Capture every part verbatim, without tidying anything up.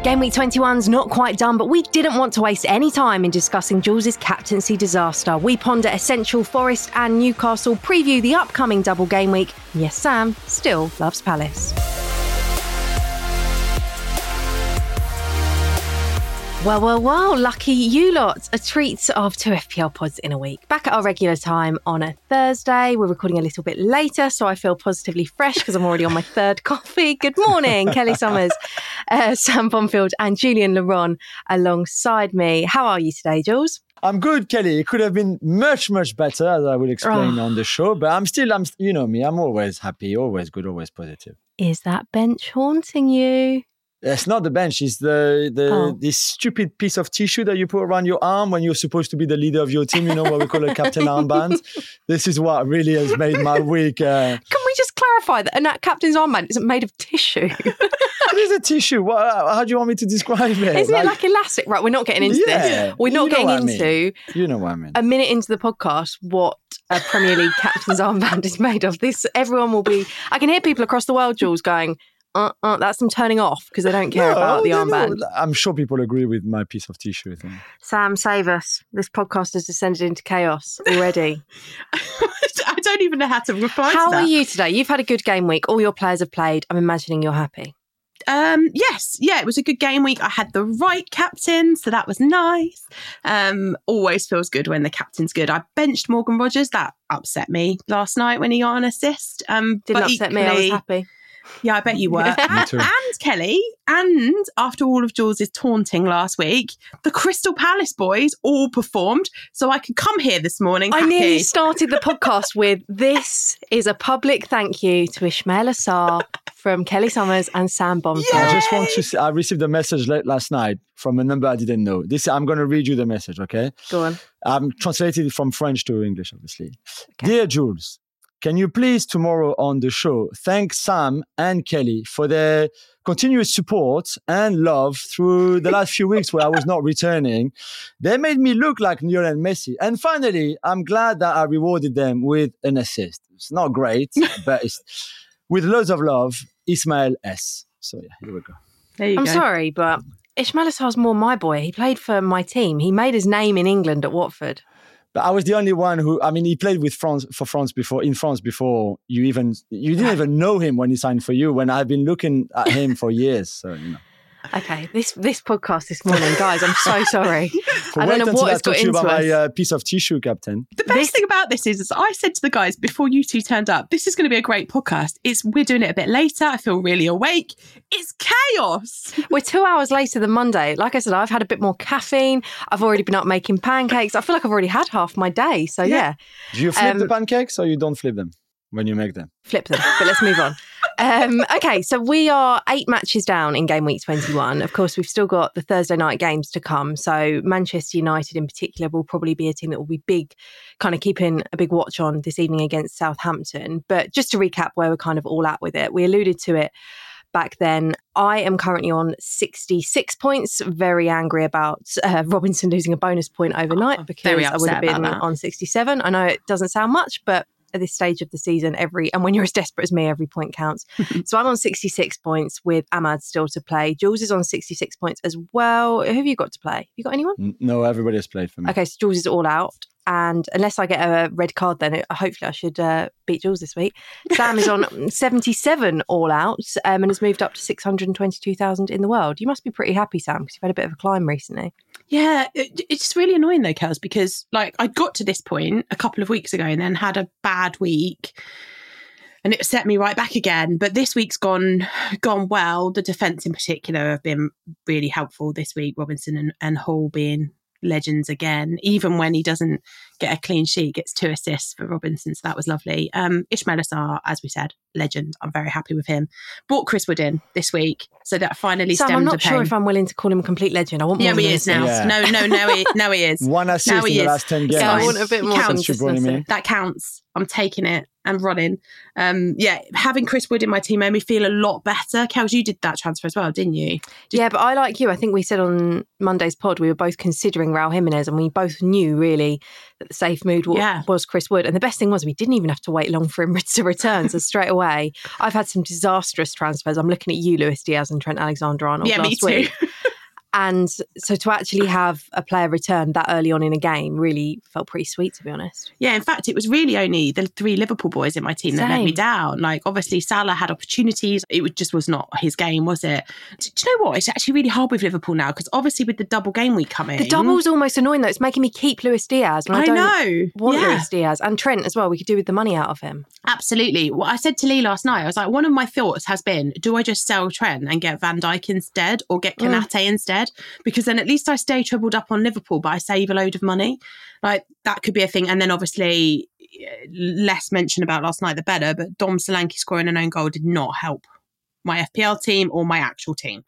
Game week twenty-one's not quite done, but we didn't want to waste any time in discussing Jules' captaincy disaster. We ponder essential Forest and Newcastle, preview the upcoming double game week. Yes, Sam still loves Palace. Well, well, well, lucky you lot. A treat of two F P L pods in a week. Back at our regular time on a Thursday. We're recording a little bit later, so I feel positively fresh because I'm already on my third coffee. Good morning, Kelly Summers, uh, Sam Bonfield and Julian Laron alongside me. How are you today, Jules? I'm good, Kelly. It could have been much, much better, as I will explain oh. on the show. But I'm still, I'm, you know me, I'm always happy, always good, always positive. Is that bench haunting you? It's not the bench. It's the the oh. this stupid piece of tissue that you put around your arm when you're supposed to be the leader of your team. You know what we call a captain armband. This is what really has made my week. Uh... Can we just clarify that a captain's armband isn't made of tissue? It is a tissue. What, how do you want me to describe it? Isn't like, it like elastic? Right, we're not getting into yeah, this. We're not you know getting into. I mean. You know what I mean. A minute into the podcast, what a Premier League captain's armband is made of. This, everyone will be. I can hear people across the world, Jules, going. Uh, uh, that's them turning off because they don't care no, about the armband. No. I'm sure people agree with my piece of tissue thing. Sam, save us. This podcast has descended into chaos already. I don't even know how to reply how to that. How are you today? You've had a good game week. All your players have played. I'm imagining you're happy. Um, yes, yeah, it was a good game week. I had the right captain, so that was nice. Um, always feels good when the captain's good. I benched Morgan Rogers. That upset me last night when he got an assist. Um, Didn't upset equally, me. I was happy. Yeah, I bet you were. and, and Kelly, and after all of Jules' taunting last week, the Crystal Palace boys all performed, so I could come here this morning happy. I nearly started the podcast with, this is a public thank you to Ismaila Sarr from Kelly Summers and Sam Bonfield. I just want to say, I received a message late last night from a number I didn't know. This I'm going to read you the message, okay? Go on. I'm translated it from French to English, obviously. Okay. Dear Jules, can you please tomorrow on the show thank Sam and Kelly for their continuous support and love through the last few weeks where I was not returning? They made me look like Lionel Messi. And finally, I'm glad that I rewarded them with an assist. It's not great, but it's with loads of love, Ismail S. So yeah, here we go. There you I'm go. sorry, but Ismaila Sarr's more my boy. He played for my team. He made his name in England at Watford. But I was the only one who, I mean, he played with France for France before, in France before you even, you didn't even know him when he signed for you, when I've been looking at him for years. So, you know. Okay, this this podcast this morning, guys, I'm so sorry. I don't know what has got into about us. My uh, piece of tissue, Captain. The best this... thing about this is, is I said to the guys before you two turned up, this is going to be a great podcast. It's We're doing it a bit later. I feel really awake. It's chaos. We're two hours later than Monday. Like I said, I've had a bit more caffeine. I've already been up making pancakes. I feel like I've already had half my day. So yeah. yeah. Do you flip um, the pancakes or you don't flip them when you make them? Flip them, but let's move on. Um, okay, so we are eight matches down in game week twenty-one. Of course, we've still got the Thursday night games to come. So Manchester United in particular will probably be a team that will be big, kind of keeping a big watch on this evening against Southampton. But just to recap where we're kind of all at with it, we alluded to it back then. I am currently on sixty-six points, very angry about uh, Robinson losing a bonus point overnight oh, because I would have been on sixty-seven. I know it doesn't sound much, but at this stage of the season, every and when you're as desperate as me, every point counts. So I'm on sixty-six points with Ahmad still to play. Jules is on sixty-six points as well. Who have you got to play? Have you got anyone? No, everybody has played for me. Okay, so Jules is all out. And unless I get a red card, then it, hopefully I should uh, beat Jules this week. Sam is on seventy-seven all out um, and has moved up to six hundred twenty-two thousand in the world. You must be pretty happy, Sam, because you've had a bit of a climb recently. Yeah, it, it's really annoying though, Kels, because like I got to this point a couple of weeks ago and then had a bad week and it set me right back again. But this week's gone gone well. The defence in particular have been really helpful this week. Robinson and, and Hall being legends again, even when he doesn't get a clean sheet, gets two assists for Robinson, so that was lovely. um Ismaila Sarr, as we said, legend. I'm very happy with him. Brought Chris Wood in this week, so that finally Sam, stemmed I'm not the pain. sure if I'm willing to call him a complete legend. I want more. Yeah, he is now. Yeah. No, no, no, he, no, he is. One assist now he in the is. last ten games. Yeah, I want a bit more counts. consistency. That counts. I'm taking it and running. Um, yeah, having Chris Wood in my team made me feel a lot better. Kels, you did that transfer as well, didn't you? Did yeah, but I like you. I think we said on Monday's pod we were both considering Raul Jimenez, and we both knew really that the safe move w- yeah. was Chris Wood. And the best thing was we didn't even have to wait long for him to return. So straight away, I've had some disastrous transfers. I'm looking at you, Luis Diaz and Trent Alexander-Arnold yeah, last me too. week. And so to actually have a player return that early on in a game really felt pretty sweet, to be honest. Yeah, in fact, it was really only the three Liverpool boys in my team that Same. let me down. Like, obviously, Salah had opportunities. It just was not his game, was it? Do you know what? It's actually really hard with Liverpool now because obviously with the double game week coming. The double's almost annoying, though. It's making me keep Luis Diaz. When I, I don't know. want Yeah. Luis Diaz. And Trent as well. We could do with the money out of him. Absolutely. Well, I said to Lee last night, I was like, one of my thoughts has been, do I just sell Trent and get Van Dijk instead or get Konate mm. instead? Because then at least I stay trebled up on Liverpool, but I save a load of money. Like, that could be a thing. And then obviously, less mention about last night, the better. But Dom Solanke scoring an own goal did not help my F P L team or my actual team.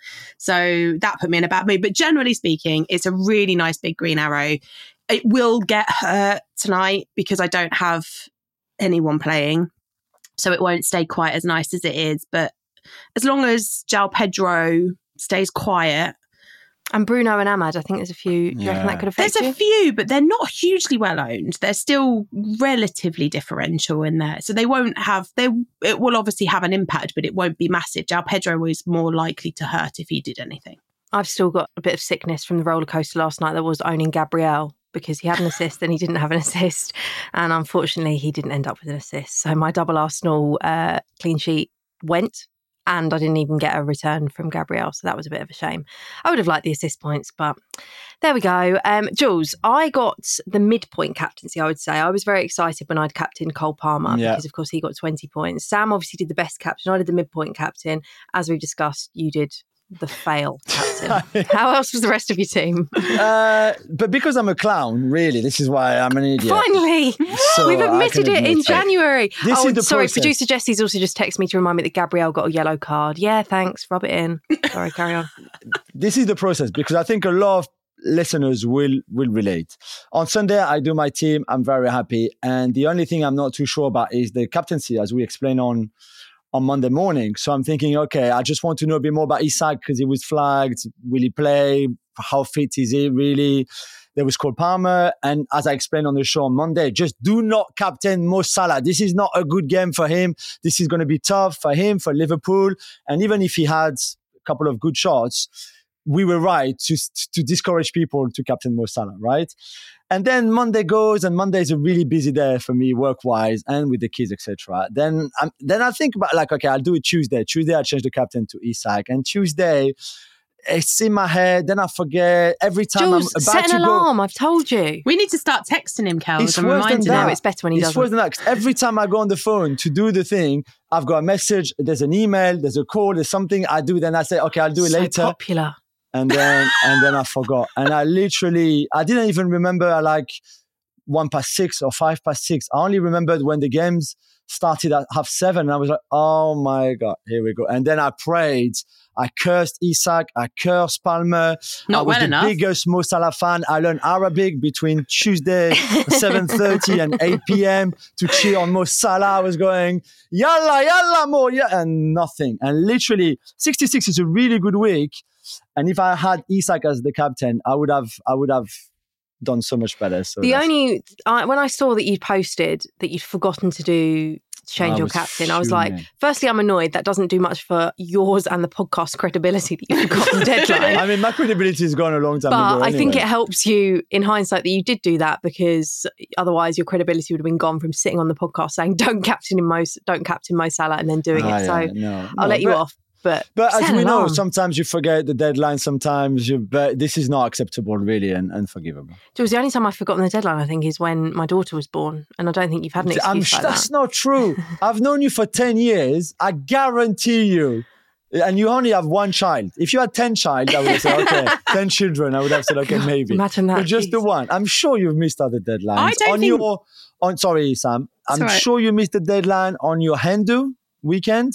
So that put me in a bad mood. But generally speaking, it's a really nice big green arrow. It will get hurt tonight because I don't have anyone playing. So it won't stay quite as nice as it is. But as long as João Pedro stays quiet. And Bruno and Ahmad, I think there's a few. Do you Yeah. reckon that could affect There's you? a few, but they're not hugely well owned. They're still relatively differential in there. So they won't have, they it will obviously have an impact, but it won't be massive. João Pedro was more likely to hurt if he did anything. I've still got a bit of sickness from the roller coaster last night that was owning Gabriel, because he had an assist, then he didn't have an assist. And unfortunately, he didn't end up with an assist. So my double Arsenal uh, clean sheet went, and I didn't even get a return from Gabriel. So that was a bit of a shame. I would have liked the assist points, but there we go. Um, Jules, I got the midpoint captaincy, I would say. I was very excited when I'd captained Cole Palmer Yeah. because, of course, he got twenty points. Sam obviously did the best captain. I did the midpoint captain. As we discussed, you did the fail captain. How else was the rest of your team? Uh, but because I'm a clown, really, this is why I'm an idiot. Finally, So we've I admitted can it admit in it. January. This oh, is the sorry, process. producer Jesse's also just texted me to remind me that Gabrielle got a yellow card. Yeah, thanks. Rub it in. Sorry, carry on. This is the process because I think a lot of listeners will will relate. On Sunday, I do my team. I'm very happy. And the only thing I'm not too sure about is the captaincy, as we explained on on Monday morning. So I'm thinking, okay, I just want to know a bit more about Isak because he was flagged. Will he play? How fit is he really? There was Cole Palmer. And as I explained on the show on Monday, just do not captain Mo Salah. This is not a good game for him. This is going to be tough for him, for Liverpool. And even if he had a couple of good shots, we were right to, to discourage people to captain Mo Salah, right? And then Monday goes, and Monday is a really busy day for me, work-wise, and with the kids, et cetera. Then, um, then I think about like, okay, I'll do it Tuesday. Tuesday, I change the captain to Isak, and Tuesday, it's in my head. Then I forget every time Jules, I'm about set to an go. alarm. I've told you. We need to start texting him, Kels, It's and worse than reminding that. him. No, it's better when he It's doesn't. worse than that. 'Cause every time I go on the phone to do the thing, I've got a message, there's an email, there's a call, there's something I do. Then I say, okay, I'll do it So later. popular. And then, and then I forgot. And I literally, I didn't even remember like one past six or five past six. I only remembered when the games started at half seven. And I was like, oh my God, here we go. And then I prayed. I cursed Isak. I cursed Palmer. Not I was well the enough. biggest Mo Salah fan. I learned Arabic between Tuesday, seven thirty and eight p.m. to cheer on Mo Salah. I was going, yalla, yalla, Mo, yeah, and nothing. And literally, sixty-six is a really good week. And if I had Isak as the captain, I would have, I would have done so much better. So The that's- only, I, when I saw that you'd posted that you'd forgotten to do change I your was captain, I was like, fuming. firstly, I'm annoyed. That doesn't do much for yours and the podcast credibility that you forgot the deadline. I mean, my credibility has gone a long time But ago. I think anyway. it helps you in hindsight that you did do that, because otherwise your credibility would have been gone from sitting on the podcast saying don't captain in Mo, don't captain Mo Salah and then doing Ah, it. So yeah, no, I'll no, let you but- off. But, But set as an we know, alarm. sometimes you forget the deadline. Sometimes you, but this is not acceptable, really, and unforgivable. Jules, the only time I've forgotten the deadline, I think, is when my daughter was born, and I don't think you've had an excuse I'm, like that's that. not true. I've known you for ten years. I guarantee you. And you only have one child. If you had ten child, I would say, okay, ten children, I would have said, okay, maybe. Imagine that. But just the Jeez. one. I'm sure you've missed other deadlines. I don't on think- your, on sorry, Sam. I'm all right. sure you missed the deadline on your Hindu weekend.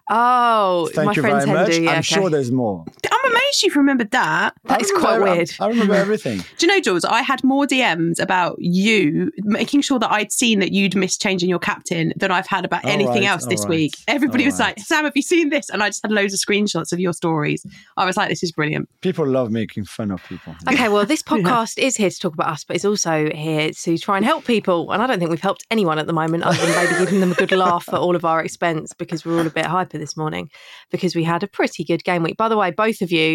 Oh, Thank my you friend's very much. Hindu. Yeah, I'm okay. sure there's more. I'm amazed you've remembered that. That I is remember- quite I- weird. I remember everything. Do you know, Jules, I had more D Ms about you making sure that I'd seen that you'd missed changing your captain than I've had about All anything right, else this all week. right, Everybody all was like, right. Sam, have you seen this? And I just had loads of screenshots of your stories. I was like, this is brilliant. People love making fun of people. Okay, well, this podcast is here to talk about us, but it's also here to try and help people. And I don't think we've helped anyone at the moment, other than maybe giving them a good laugh at all of our expense, because we're all a bit hyper this morning, because we had a pretty good game week. By the way, both of you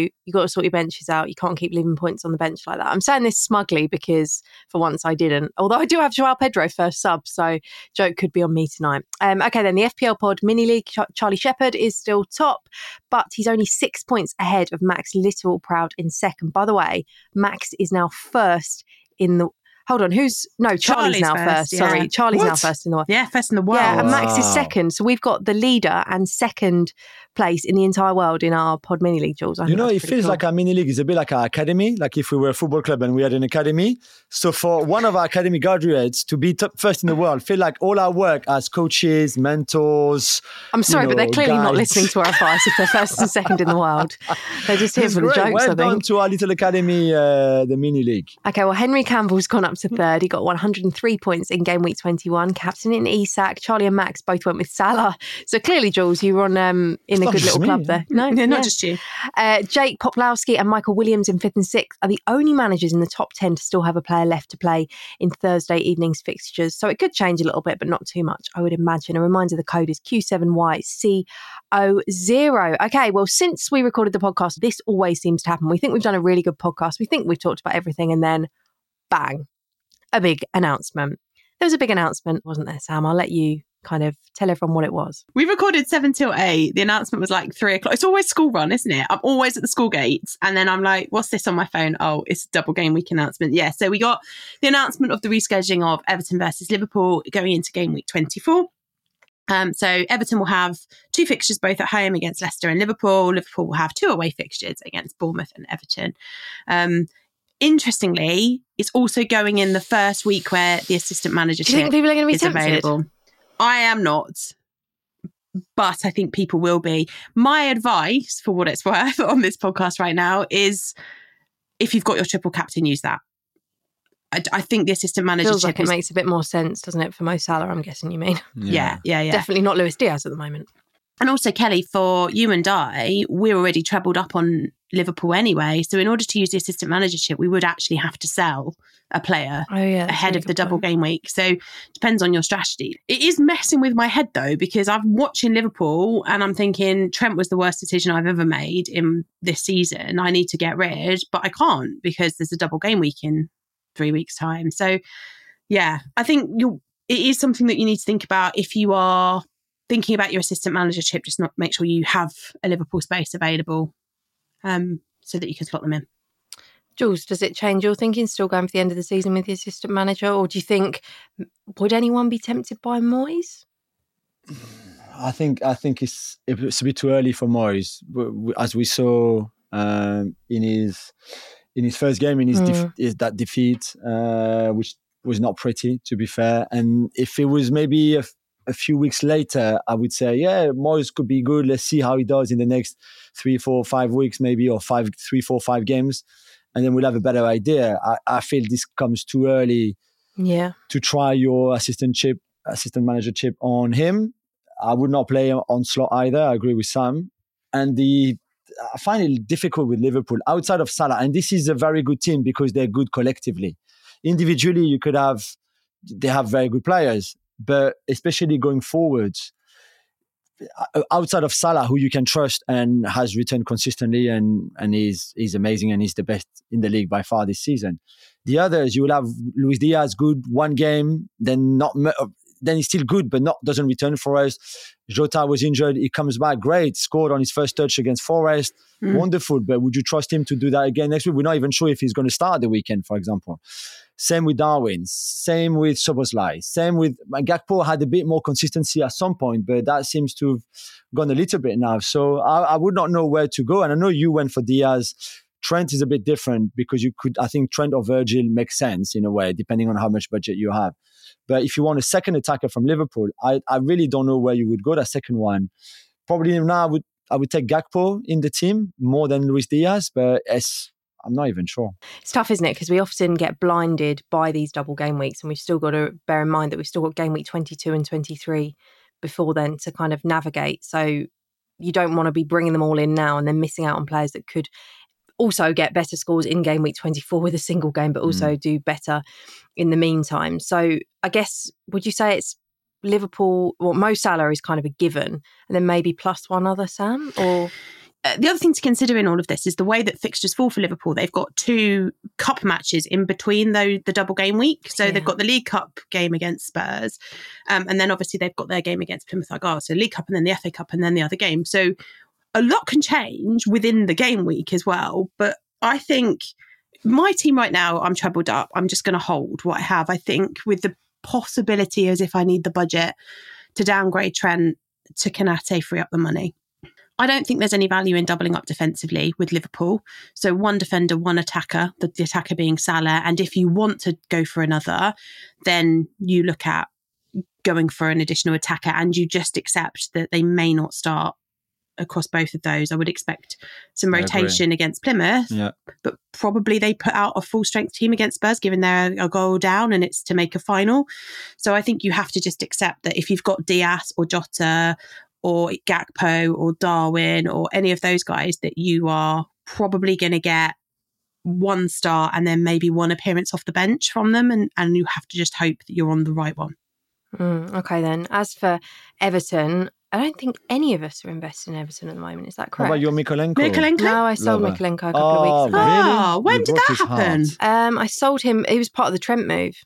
you got to sort your benches out. You can't keep leaving points on the bench like that. I'm saying this smugly because for once I didn't. Although I do have Joao Pedro first sub, so joke could be on me tonight. Um, okay, then the F P L Pod Mini League, Ch- Charlie Shepherd is still top, but he's only six points ahead of Max Littleproud in second. By the way, Max is now first in the... Hold on, who's... No, Charlie's, Charlie's now first, first. yeah. Sorry, Charlie's What? now first in the world. Yeah, first in the world. Yeah, and Wow. Max is second. So we've got the leader and second place in the entire world in our Pod Mini League, Jules. I You think know, that's it pretty feels cool. like our mini league is a bit like our academy, like if we were a football club and we had an academy. So for one of our academy graduates to be top first in the world, feel like all our work as coaches, mentors. I'm sorry, you but they're know, clearly not guides. listening to our advice if they're first and second in the world. They're just here It's for the great. jokes, Well I done think. to our little academy, uh, the mini league. Okay, well, Henry Campbell's gone up to third. He got one hundred three points in game week twenty-one. Captain in Isak. Charlie and Max both went with Salah. So clearly, Jules, you were on um, in It's a not good just little me. club there. No, Yeah, not yeah. just you. Uh, Jake Poplowski and Michael Williams in fifth and sixth are the only managers in the top ten to still have a player left to play in Thursday evening's fixtures. So it could change a little bit, but not too much, I would imagine. A reminder, the code is Q seven Y C O zero. Okay, well, since we recorded the podcast, this always seems to happen. We think we've done a really good podcast. We think we've talked about everything, and then bang, a big announcement. There was a big announcement, wasn't there, Sam? I'll let you kind of tell everyone what it was. We recorded seven till eight. The announcement was like three o'clock. It's always school run, isn't it? I'm always at the school gates. And then I'm like, what's this on my phone? Oh, it's a double game week announcement. Yeah. So we got the announcement of the rescheduling of Everton versus Liverpool going into game week twenty-four. Um, so Everton will have two fixtures, both at home against Leicester and Liverpool. Liverpool will have two away fixtures against Bournemouth and Everton. Um, Interestingly, it's also going in the first week where the assistant manager Do you think people are going to be is tempted? available. I am not, but I think people will be. My advice, for what it's worth, on this podcast right now is if you've got your triple captain, use that. I, I think the assistant manager Feels like it is, makes a bit more sense, doesn't it, for Mo Salah, I'm guessing you mean. yeah, yeah, yeah. Definitely not Luis Diaz at the moment. And also, Kelly, for you and I, we're already trebled up on Liverpool anyway. So in order to use the assistant managership, we would actually have to sell a player Oh, yeah. ahead of the double game week. So depends on your strategy. It is messing with my head though, because I'm watching Liverpool and I'm thinking Trent was the worst decision I've ever made in this season. I need to get rid, but I can't because there's a double game week in three weeks' time. So yeah, I think you it is something that you need to think about if you are thinking about your assistant managership. Just not make sure you have a Liverpool space available um, so that you can slot them in. Jules, does it change your thinking, still going for the end of the season with the assistant manager? Or do you think, would anyone be tempted by Moyes? I think I think it's it's a bit too early for Moyes, as we saw um, in his in his first game in his, Mm. def- his that defeat, uh, which was not pretty, to be fair. And if it was maybe a, a few weeks later, I would say, yeah, Moyes could be good. Let's see how he does in the next three, four, five weeks, maybe, or five, three, four, five games, and then we'll have a better idea. I, I feel this comes too early Yeah. to try your assistant chip, assistant manager chip on him. I would not play on slot either. I agree with Sam. And the I find it difficult with Liverpool outside of Salah. And this is a very good team because they're good collectively. Individually, you could have, they have very good players, but especially going forwards, outside of Salah, who you can trust and has returned consistently and, and is, is amazing and is the best in the league by far this season. The others, you will have Luis Diaz, good one game, then not, then he's still good, but not doesn't return for us. Jota was injured. He comes back. Great. Scored on his first touch against Forest. Mm. Wonderful. But would you trust him to do that again next week? We're not even sure if he's going to start the weekend, for example. Same with Darwin. Same with Szoboszlai. Same with Gakpo had a bit more consistency at some point, but that seems to have gone a little bit now. So I, I would not know where to go. And I know you went for Diaz. Trent is a bit different because you could, I think Trent or Virgil makes sense in a way, depending on how much budget you have. But if you want a second attacker from Liverpool, I, I really don't know where you would go, that second one. Probably now I would I would take Gakpo in the team more than Luis Diaz, but it's, I'm not even sure. It's tough, isn't it? Because we often get blinded by these double game weeks, and we've still got to bear in mind that we've still got game week twenty-two and twenty-three before then to kind of navigate. So you don't want to be bringing them all in now and then missing out on players that could also get better scores in game week twenty-four with a single game, but also mm. do better in the meantime. So I guess, would you say it's Liverpool, well, Mo Salah is kind of a given, and then maybe plus one other, Sam? Or uh, the other thing to consider in all of this is the way that fixtures fall for Liverpool. They've got two cup matches in between though the double game week. So yeah. they've got the League Cup game against Spurs. Um, and then obviously they've got their game against Plymouth Argyle. So League Cup and then the F A Cup and then the other game. So a lot can change within the game week as well. But I think my team right now, I'm trebled up. I'm just going to hold what I have. I think with the possibility as if I need the budget to downgrade Trent to Konate, free up the money. I don't think there's any value in doubling up defensively with Liverpool. So one defender, one attacker, the, the attacker being Salah. And if you want to go for another, then you look at going for an additional attacker and you just accept that they may not start across both of those. I would expect some rotation against Plymouth, yeah. but probably they put out a full strength team against Spurs, given they're a goal down and it's to make a final. So I think you have to just accept that if you've got Diaz or Jota or Gakpo or Darwin or any of those guys, that you are probably going to get one start and then maybe one appearance off the bench from them. And, and you have to just hope that you're on the right one. Mm, okay, then. As for Everton, I don't think any of us are invested in Everton at the moment. Is that correct? What about your Mykolenko? Mykolenko? No, I sold Lover. Mykolenko a couple oh, of weeks ago. Really? Oh, when You did broke that his happen? heart. Um, I sold him. He was part of the Trent move.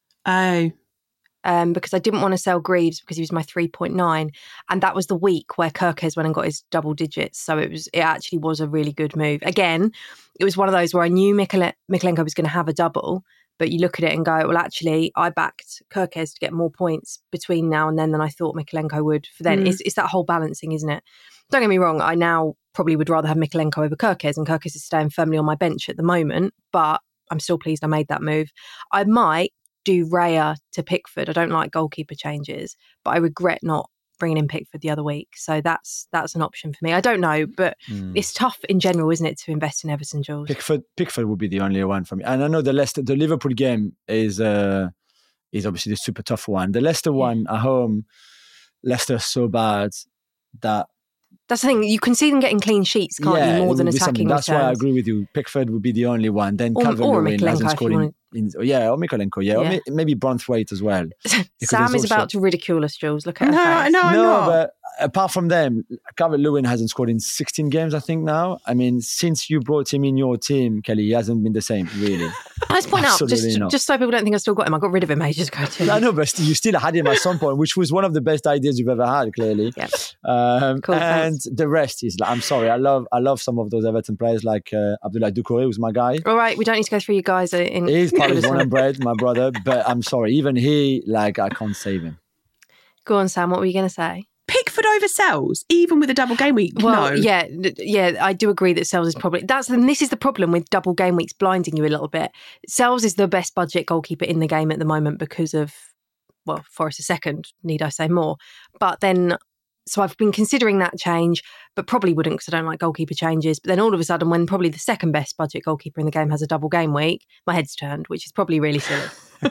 Oh. Um, because I didn't want to sell Greaves because he was my three point nine. And that was the week where Kirkes went and got his double digits. So it was, it actually was a really good move. Again, it was one of those where I knew Mikole- Mykolenko was going to have a double, but you look at it and go, well, actually, I backed Kirkes to get more points between now and then than I thought Mykolenko would for then. Mm. It's, it's that whole balancing, isn't it? Don't get me wrong, I now probably would rather have Mykolenko over Kirkes, and Kirkes is staying firmly on my bench at the moment, but I'm still pleased I made that move. I might do Raya to Pickford. I don't like goalkeeper changes, but I regret not bringing in Pickford the other week. So that's that's an option for me. I don't know, but mm. it's tough in general, isn't it, to invest in Everton, Jules? Pickford, Pickford would be the only one for me. And I know the Leicester, the Liverpool game is uh, is obviously the super tough one. The Leicester yeah. one at home, Leicester's so bad that that's the thing. You can see them getting clean sheets, can't yeah, you? More than attacking That's returns. why I agree with you. Pickford would be the only one. Then or, Calvert-Lewin hasn't scored in, in, yeah, or Mykolenko, yeah, yeah. Or maybe Branthwaite as well. Sam is also, about to ridicule us, Jules. Look at her no, face. No, I'm no, not. But apart from them, Calvert-Lewin hasn't scored in sixteen games, I think now. I mean, since you brought him in your team, Kelly, he hasn't been the same, really. Let's point out, just, just so people don't think I still got him, I got rid of him ages ago too. I know, but you still had him at some point, which was one of the best ideas you've ever had, clearly. Yeah. Um, cool, and thanks. the rest is, like, I'm sorry, I love I love some of those Everton players, like uh, Abdoulaye Doucouré, who's my guy. All right, we don't need to go through you guys. In, He's part of born and bred, my brother, but I'm sorry, even he, like, I can't save him. Go on, Sam, what were you going to say? Pickford over Sells, even with a double game week. Well, no. yeah, yeah, I do agree that Sells is probably that's and this is the problem with double game weeks blinding you a little bit. Sells is the best budget goalkeeper in the game at the moment because of, well, Forrest a second, need I say more? But then, so I've been considering that change, but probably wouldn't because I don't like goalkeeper changes. But then all of a sudden, when probably the second best budget goalkeeper in the game has a double game week, my head's turned, which is probably really silly.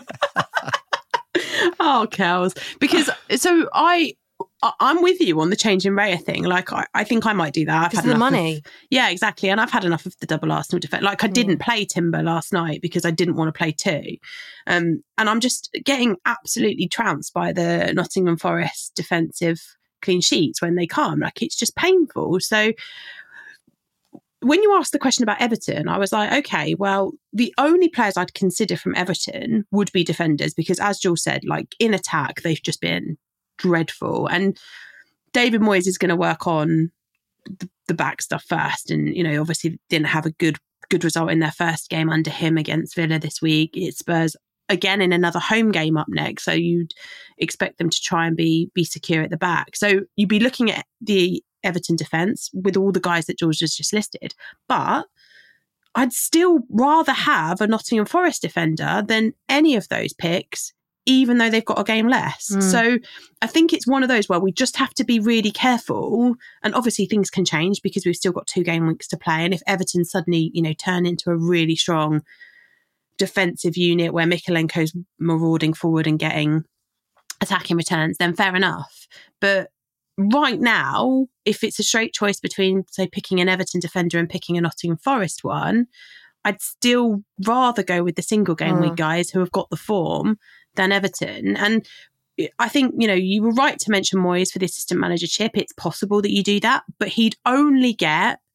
Oh, Kels, because so I. I'm with you on the change in Raya thing. Like, I, I think I might do that. I've had the money. Of, yeah, exactly. And I've had enough of the double Arsenal defence. Like, I didn't mm. play Timber last night because I didn't want to play two. Um, and I'm just getting absolutely trounced by the Nottingham Forest defensive clean sheets when they come. Like, it's just painful. So when you asked the question about Everton, I was like, okay, well, the only players I'd consider from Everton would be defenders because, as Jules said, like, in attack, they've just been dreadful. And David Moyes is going to work on the, the back stuff first. And, you know, obviously didn't have a good good result in their first game under him against Villa this week. It's Spurs again in another home game up next. So you'd expect them to try and be be secure at the back. So you'd be looking at the Everton defence with all the guys that George has just listed. But I'd still rather have a Nottingham Forest defender than any of those picks, even though they've got a game less. Mm. So I think it's one of those where we just have to be really careful. And obviously things can change because we've still got two game weeks to play. And if Everton suddenly, you know, turn into a really strong defensive unit where Mykolenko's marauding forward and getting attacking returns, then fair enough. But right now, if it's a straight choice between, say, picking an Everton defender and picking a Nottingham Forest one, I'd still rather go with the single game mm. week guys who have got the form than Everton. And I think, you know, you were right to mention Moyes for the assistant manager chip. It's possible that you do that, but he'd only get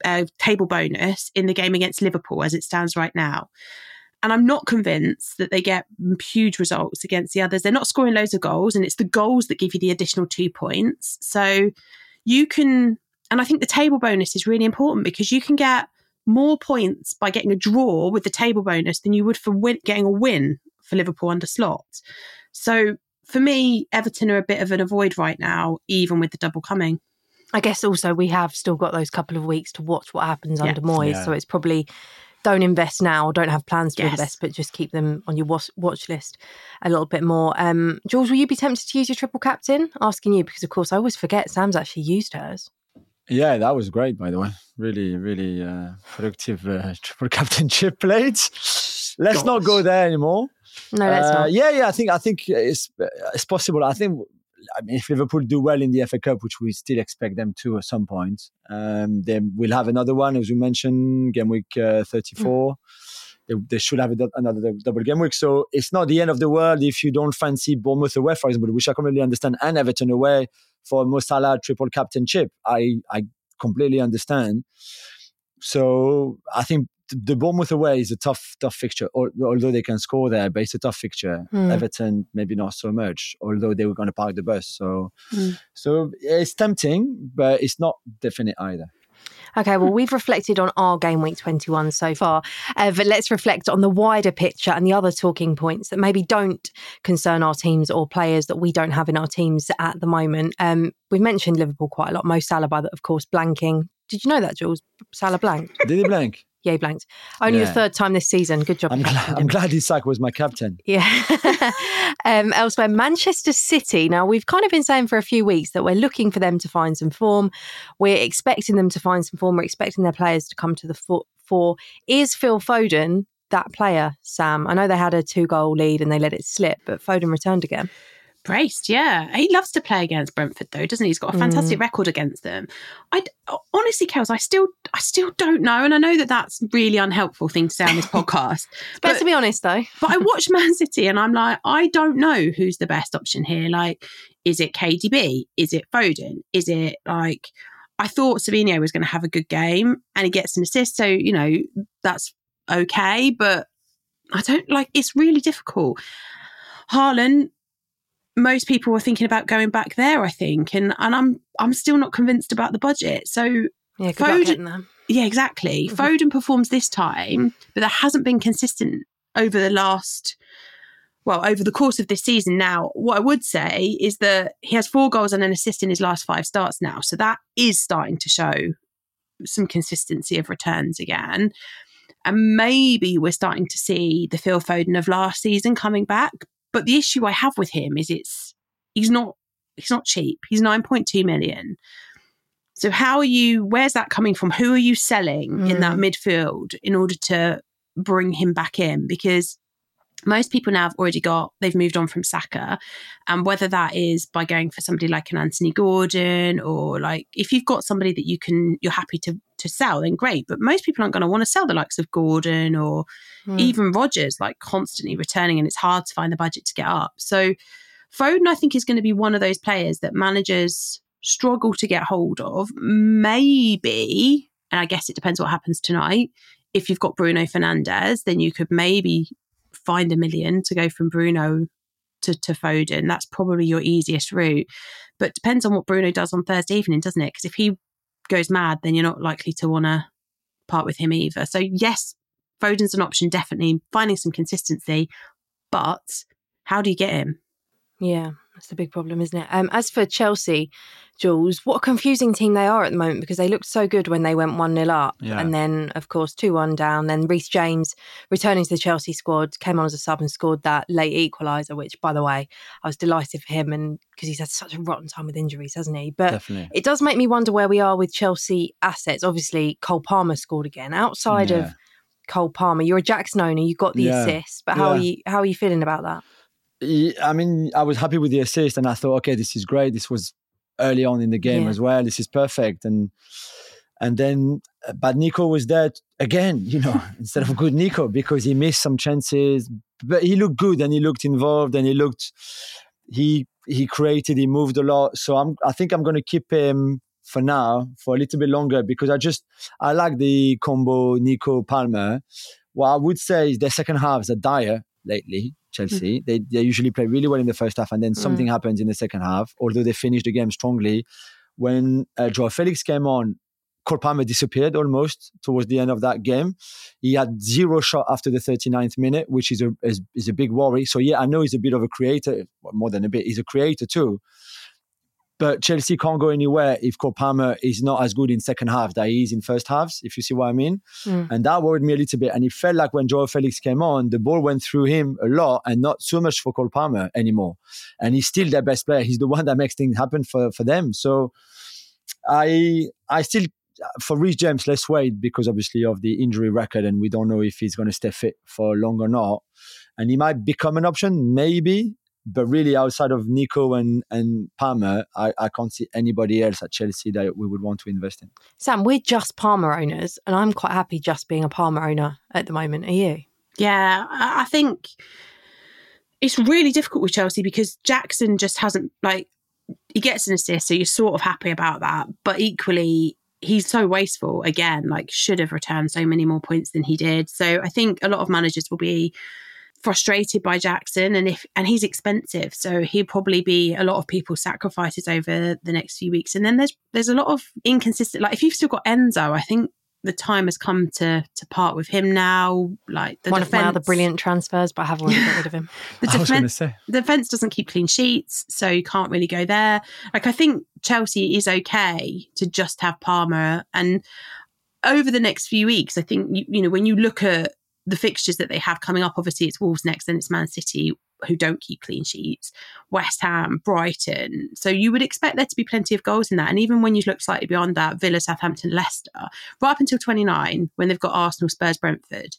uh, table bonus in the game against Liverpool as it stands right now. And I'm not convinced that they get huge results against the others. They're not scoring loads of goals, and it's the goals that give you the additional two points. So you can, and I think the table bonus is really important because you can get more points by getting a draw with the table bonus than you would for win, getting a win for Liverpool under Slot. So for me, Everton are a bit of an avoid right now, even with the double coming. I guess also we have still got those couple of weeks to watch what happens Yeah. under Moyes. Yeah. So it's probably don't invest now, don't have plans to Yes. invest, but just keep them on your watch, watch list a little bit more. Um, Jules, will you be tempted to use your triple captain? Asking you because, of course, I always forget Sam's actually used hers. Yeah, that was great, by the way. Really, really uh, productive uh, triple captainship played. Let's Gosh. not go there anymore. No, let's Uh, not. Yeah, yeah. I think I think it's it's possible. I think I mean if Liverpool do well in the F A Cup, which we still expect them to at some point, um, then we'll have another one, as we mentioned, game week uh, thirty-four. Mm. They, they should have a, another double game week. So it's not the end of the world if you don't fancy Bournemouth away, for example, which I completely understand, and Everton away for Mo Salah triple captainship. I I completely understand. So I think the Bournemouth away is a tough, tough fixture, although they can score there, but it's a tough fixture. Mm. Everton, maybe not so much, although they were going to park the bus. So, mm. so it's tempting, but it's not definite either. Okay, well, we've reflected on our game week twenty-one so far, uh, but let's reflect on the wider picture and the other talking points that maybe don't concern our teams or players that we don't have in our teams at the moment. Um, we've mentioned Liverpool quite a lot. Mo Salah, by the, of course, blanking. Did you know that, Jules? Salah blanked. Did he blank? Yeah, he blanked. Only yeah. the third time this season. Good job. I'm glad, I'm glad Isak was my captain. Yeah. um, elsewhere, Manchester City. Now, we've kind of been saying for a few weeks that we're looking for them to find some form. We're expecting them to find some form. We're expecting their players to come to the fore. Is Phil Foden that player, Sam? I know they had a two-goal lead and they let it slip, but Foden returned again. Braced, yeah. He loves to play against Brentford, though, doesn't he? He's got a fantastic mm. record against them. I honestly, Kels, I still, I still don't know, and I know that that's a really unhelpful thing to say on this podcast. It's better to be honest, though. But I watch Man City, and I'm like, I don't know who's the best option here. Like, is it K D B? Is it Foden? Is it like? I thought Savinho was going to have a good game, and he gets an assist, so you know that's okay. But I don't like. It's really difficult. Haaland. Most people were thinking about going back there, I think, and and I'm I'm still not convinced about the budget. So yeah, good Foden, luck getting them. Yeah, exactly. Mm-hmm. Foden performs this time, but that hasn't been consistent over the last, well, over the course of this season. Now, what I would say is that he has four goals and an assist in his last five starts now, so that is starting to show some consistency of returns again. And maybe we're starting to see the Phil Foden of last season coming back. But the issue I have with him is it's he's not he's not cheap. He's nine point two million. So how are you, where's that coming from? Who are you selling mm. in that midfield in order to bring him back in? Because most people now have already got, they've moved on from Saka. And whether that is by going for somebody like an Anthony Gordon, or like if you've got somebody that you can, you're happy to to sell, then great. But most people aren't going to want to sell the likes of Gordon or mm. even Rodgers, like constantly returning, and it's hard to find the budget to get up. So Foden, I think, is going to be one of those players that managers struggle to get hold of. Maybe, and I guess it depends what happens tonight. If you've got Bruno Fernandes, then you could maybe find a million to go from Bruno to, to Foden. That's probably your easiest route. But it depends on what Bruno does on Thursday evening, doesn't it? Because if he goes mad, then you're not likely to want to part with him either. So yes, Foden's an option, definitely finding some consistency. But how do you get him? Yeah, that's the big problem, isn't it? Um, as for Chelsea, Jules, what a confusing team they are at the moment, because they looked so good when they went one nil up. Yeah. And then, of course, two one down. Then Reece James, returning to the Chelsea squad, came on as a sub and scored that late equaliser, which, by the way, I was delighted for him, and because he's had such a rotten time with injuries, hasn't he? But Definitely. It does make me wonder where we are with Chelsea assets. Obviously, Cole Palmer scored again. Outside yeah. of Cole Palmer, you're a Jackson owner, you got the yeah. assist, but how yeah. are you how are you feeling about that? I mean, I was happy with the assist, and I thought, okay, this is great. This was early on in the game yeah. as well. This is perfect. And and then, but Nico was there again, you know, instead of good Nico, because he missed some chances. But he looked good, and he looked involved, and he looked, he he created, he moved a lot. So I'm, I think I'm going to keep him for now, for a little bit longer, because I just, I like the combo Nico Palmer. What I would say is their second halves are dire lately, Chelsea. Mm. They they usually play really well in the first half and then something mm. happens in the second half, although they finished the game strongly. When uh, Joao Felix came on, Cole Palmer disappeared almost towards the end of that game. He had zero shot after the thirty-ninth minute, which is a is, is a big worry. So yeah, I know he's a bit of a creator, well, more than a bit. He's a creator too. But Chelsea can't go anywhere if Cole Palmer is not as good in second half that he is in first halves, if you see what I mean. Mm. And that worried me a little bit. And it felt like when Joao Felix came on, the ball went through him a lot and not so much for Cole Palmer anymore. And he's still their best player. He's the one that makes things happen for, for them. So I I still... For Reece James, let's wait because obviously of the injury record and we don't know if he's going to stay fit for long or not. And he might become an option, maybe. But really outside of Nico and, and Palmer, I, I can't see anybody else at Chelsea that we would want to invest in. Sam, we're just Palmer owners and I'm quite happy just being a Palmer owner at the moment. Are you? Yeah, I think it's really difficult with Chelsea because Jackson just hasn't, like, he gets an assist, so you're sort of happy about that. But equally, he's so wasteful again, like should have returned so many more points than he did. So I think a lot of managers will be frustrated by Jackson and if and he's expensive. So he'll probably be a lot of people's sacrifices over the next few weeks. And then there's there's a lot of inconsistent, like if you've still got Enzo, I think the time has come to to part with him now. Like the One defense, of my other brilliant transfers, but I have already got rid of him. the I was going to say. The defense doesn't keep clean sheets, so you can't really go there. Like I think Chelsea is okay to just have Palmer. And over the next few weeks, I think, you, you know, when you look at the fixtures that they have coming up, obviously it's Wolves next, then it's Man City, who don't keep clean sheets, West Ham, Brighton. So you would expect there to be plenty of goals in that. And even when you look slightly beyond that, Villa, Southampton, Leicester, right up until twenty-nine, when they've got Arsenal, Spurs, Brentford,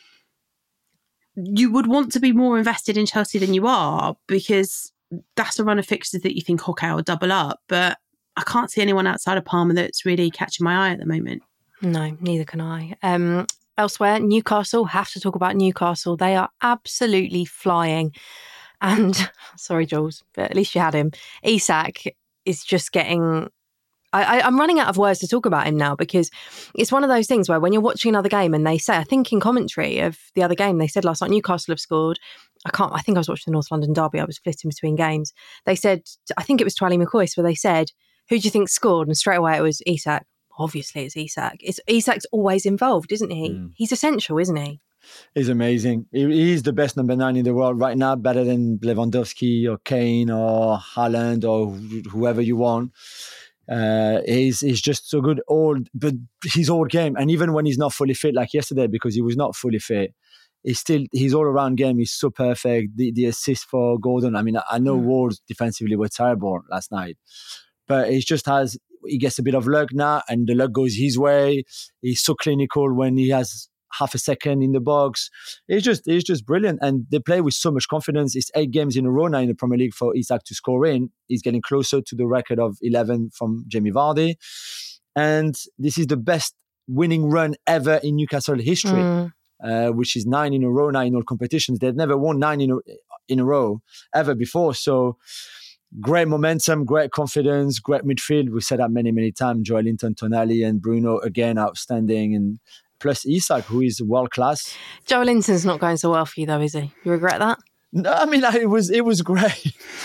you would want to be more invested in Chelsea than you are because that's a run of fixtures that you think, okay, I'll double up. But I can't see anyone outside of Palmer that's really catching my eye at the moment. No, neither can I. Um, elsewhere, Newcastle, have to talk about Newcastle. They are absolutely flying. And, sorry, Jules, but at least you had him. Isak is just getting... I, I, I'm running out of words to talk about him now because it's one of those things where when you're watching another game and they say, I think in commentary of the other game, they said last night Newcastle have scored. I can't, I think I was watching the North London derby. I was flitting between games. They said, I think it was to Ali McCoist where they said, who do you think scored? And straight away it was Isak. Obviously it's Isak. It's, Isak's always involved, isn't he? Mm. He's essential, isn't he? He's amazing. He is the best number nine in the world right now, better than Lewandowski or Kane or Haaland or whoever you want. Uh, he's he's just so good all, but his whole game, and even when he's not fully fit, like yesterday, because he was not fully fit, he's still his all around game is so perfect. The the assist for Gordon. I mean, I know mm. Wolves defensively were terrible last night, but he just has he gets a bit of luck now, and the luck goes his way. He's so clinical when he has half a second in the box. It's just it's just brilliant. And they play with so much confidence. It's eight games in a row now in the Premier League for Isak to score in. He's getting closer to the record of eleven from Jamie Vardy. And this is the best winning run ever in Newcastle history, mm. uh, which is nine in a row now in all competitions. They've never won nine in a, in a row ever before. So great momentum, great confidence, great midfield. We said that many, many times. Joelinton, Tonali and Bruno, again, outstanding. And plus Isak, who is world-class. Joelinton's not going so well for you, though, is he? You regret that? No, I mean, it was it was great.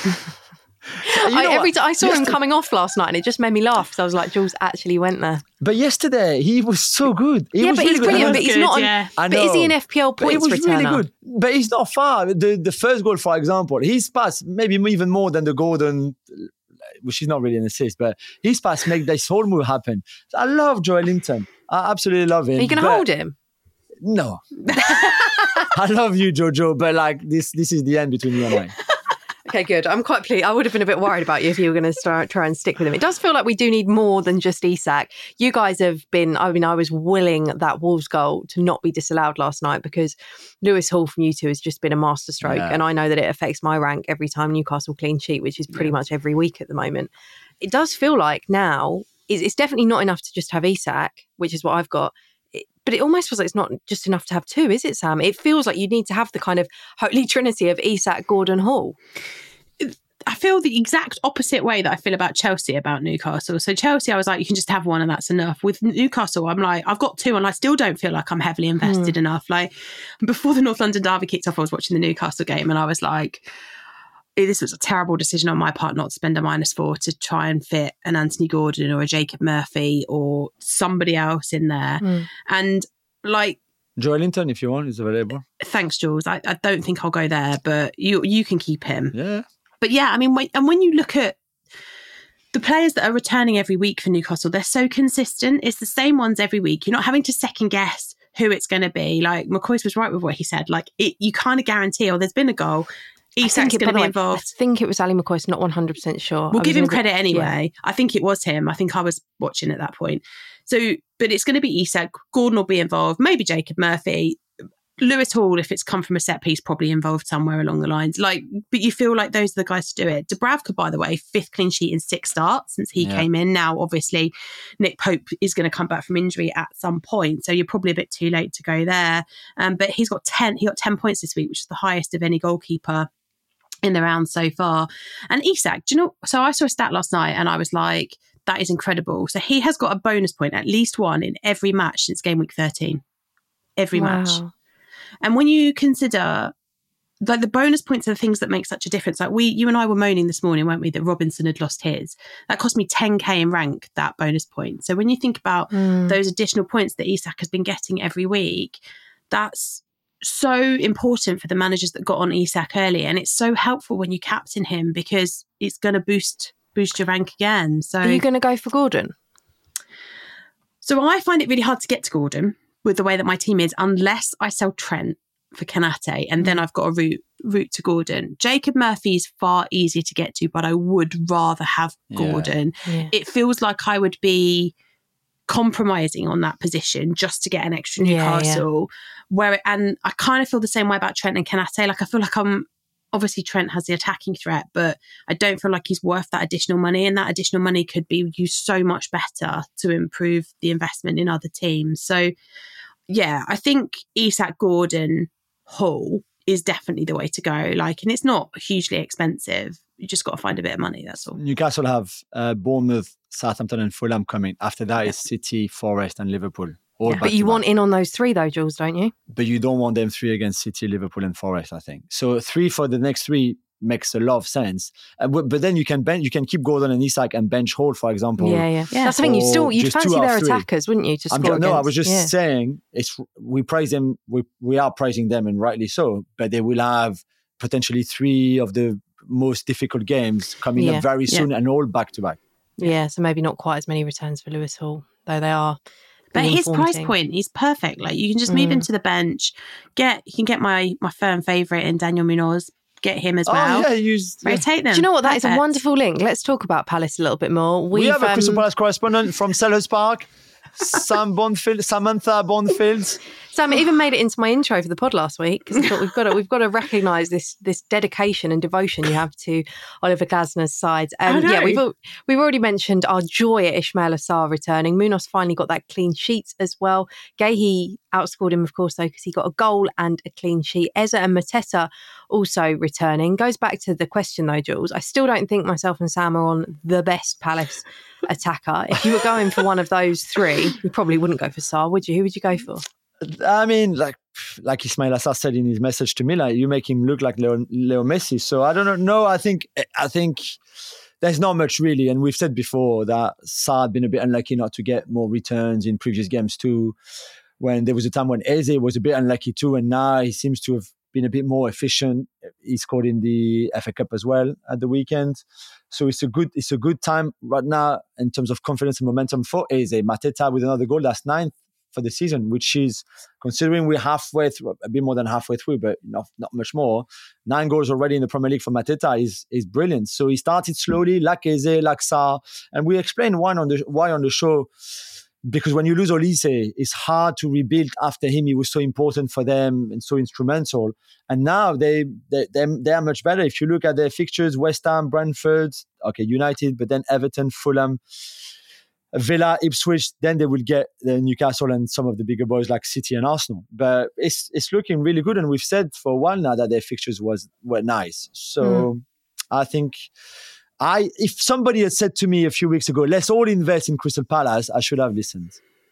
I, every t- I saw yesterday, him coming off last night and it just made me laugh because I was like, Jules actually went there. But yesterday, he was so good. He yeah, was but really he's good. brilliant, but he's he's not yeah. on, but is he an F P L points returner? He was returner? really good. But he's not far. The, the first goal, for example, he's passed maybe even more than the Gordon, which is not really an assist, but his pass make this whole move happen. I love Joelinton. I absolutely love him. Are you going to hold him? No. I love you, Jojo, but like this this is the end between you and I. Okay, good. I'm quite pleased. I would have been a bit worried about you if you were going to start try and stick with him. It does feel like we do need more than just Isak. You guys have been, I mean, I was willing that Wolves goal to not be disallowed last night because Lewis Hall from you two has just been a masterstroke. Yeah. And I know that it affects my rank every time Newcastle clean sheet, which is pretty yeah. much every week at the moment. It does feel like now, it's definitely not enough to just have Isak, which is what I've got. But it almost feels like it's not just enough to have two, is it, Sam? It feels like you need to have the kind of holy trinity of Isak, Gordon, Hall. I feel the exact opposite way that I feel about Chelsea about Newcastle. So Chelsea, I was like, you can just have one and that's enough. With Newcastle, I'm like, I've got two and I still don't feel like I'm heavily invested mm. enough. Like before the North London derby kicked off, I was watching the Newcastle game and I was like, this was a terrible decision on my part not to spend a minus four to try and fit an Anthony Gordon or a Jacob Murphy or somebody else in there. Mm. And like, Joelinton, if you want, is available. Thanks, Jules. I, I don't think I'll go there, but you you can keep him. Yeah. But yeah, I mean, when, and when you look at the players that are returning every week for Newcastle, they're so consistent. It's the same ones every week. You're not having to second guess who it's going to be. Like McCoy's was right with what he said. Like it, you kind of guarantee, oh, there's been a goal. Isak's going to be way, involved. I think it was Ali McCoy, not one hundred percent sure. We'll give him credit bit, anyway. Yeah. I think it was him. I think I was watching at that point. So, but it's going to be Isak. Gordon will be involved. Maybe Jacob Murphy. Lewis Hall, if it's come from a set piece, probably involved somewhere along the lines. Like, but you feel like those are the guys to do it. Dubravka, by the way, fifth clean sheet in six starts since he yeah. came in. Now, obviously, Nick Pope is going to come back from injury at some point, so you're probably a bit too late to go there. Um, but he's got ten. He got ten points this week, which is the highest of any goalkeeper in the round so far. And Isak, do you know? So I saw a stat last night, and I was like, that is incredible. So he has got a bonus point, at least one in every match since game week thirteen. Every wow. match. And when you consider like the bonus points are the things that make such a difference. Like we, you and I were moaning this morning, weren't we, that Robinson had lost his. That cost me ten K in rank, that bonus point. So when you think about mm. those additional points that Isak has been getting every week, that's so important for the managers that got on Isak early. And it's so helpful when you captain him because it's going to boost boost your rank again. So are you going to go for Gordon? So I find it really hard to get to Gordon with the way that my team is, unless I sell Trent for Kanate, and then I've got a route route to Gordon. Jacob Murphy is far easier to get to, but I would rather have Gordon. Yeah. Yeah. It feels like I would be compromising on that position just to get an extra Newcastle. Yeah, yeah. Where and I kind of feel the same way about Trent and Kanate. Like I feel like I'm obviously Trent has the attacking threat, but I don't feel like he's worth that additional money, and that additional money could be used so much better to improve the investment in other teams. So yeah, I think Isak, Gordon, Hull is definitely the way to go. Like, and it's not hugely expensive. You just got to find a bit of money. That's all. Newcastle have uh, Bournemouth, Southampton, and Fulham coming. After that yeah. is City, Forest, and Liverpool. All yeah. But you want in on those three, though, Jules, don't you? But you don't want them three against City, Liverpool, and Forest. I think so. Three for the next three makes a lot of sense. Uh, but then you can bench, you can keep Gordon and Isak and bench Hall, for example. Yeah, yeah, yeah. That's the thing. You still you fancy their attackers, wouldn't you? To score I'm, no, against? I was just yeah. saying it's we praise them. We we are praising them, and rightly so. But they will have potentially three of the most difficult games coming yeah. up very soon, yeah. and all back to back. Yeah, so maybe not quite as many returns for Lewis Hall, though they are. But his price team. point is perfect. Like you can just move mm. him to the bench. Get you can get my my firm favourite in Daniel Munoz. Get him as well. Oh, yeah, use, rotate them. Do you know what? That Perfect. is a wonderful link. Let's talk about Palace a little bit more. We've, we have a um, Crystal Palace correspondent from Selhurst Park, Sam Bondfield, Samantha Bondfield. Sam, it even made it into my intro for the pod last week because I thought we've got to we've got to recognise this this dedication and devotion you have to Oliver Glasner's side. Um, yeah, we've we've already mentioned our joy at Ismail Assar returning. Munoz finally got that clean sheet as well. Gahey outscored him, of course, though, because he got a goal and a clean sheet. Eze and Mateta also returning. Goes back to the question though, Jules. I still don't think myself and Sam are on the best Palace attacker. If you were going for one of those three, you probably wouldn't go for Sarr, would you? Who would you go for? I mean, like like Ismail Assar said in his message to me, like you make him look like Leo, Leo Messi. So I don't know. No, I think I think there's not much really, and we've said before that Sarr had been a bit unlucky not to get more returns in previous games too. When there was a time when Eze was a bit unlucky too, and now he seems to have been a bit more efficient. He scored in the F A Cup as well at the weekend, so it's a good it's a good time right now in terms of confidence and momentum for Eze. Mateta with another goal, that's ninth for the season, which is, considering we're halfway through, a bit more than halfway through, but not not much more. Nine goals already in the Premier League for Mateta is is brilliant. So he started slowly, like Eze, like Sarr, and we explained why on the why on the show. Because when you lose Olise, it's hard to rebuild after him. He was so important for them and so instrumental. And now they they they, they are much better. If you look at their fixtures, West Ham, Brentford, okay, United, but then Everton, Fulham, Villa, Ipswich, then they will get the Newcastle and some of the bigger boys like City and Arsenal. But it's it's looking really good. And we've said for a while now that their fixtures was were nice. So mm. I think I if somebody had said to me a few weeks ago, let's all invest in Crystal Palace, I should have listened.